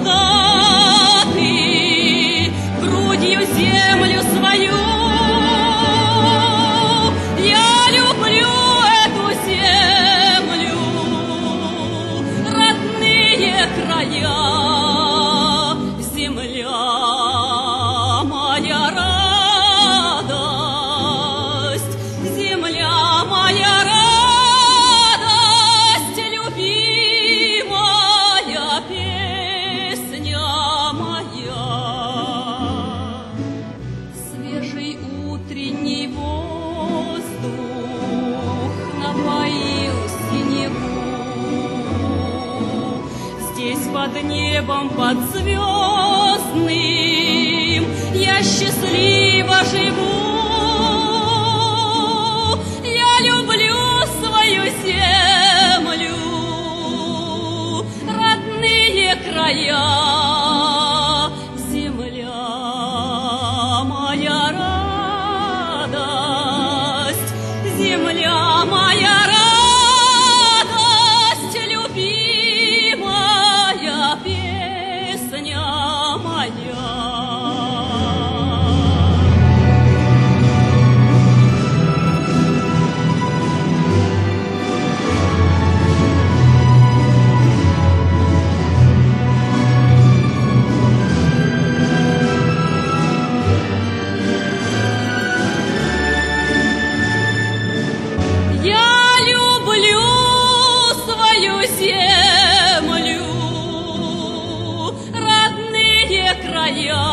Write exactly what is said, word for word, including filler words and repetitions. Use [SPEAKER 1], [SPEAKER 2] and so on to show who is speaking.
[SPEAKER 1] куда ты грудью землю свою. Я люблю эту землю, родные края, земля моя радость, земля моя радость, любимая песня моя. Свежий утренний воздух напоил синеву. Здесь под небом, под звездным я счастливо живу. Я люблю свою землю, родные края, земля моя радость, земля моя радость, любимая песня моя. Я люблю свою землю, родные края.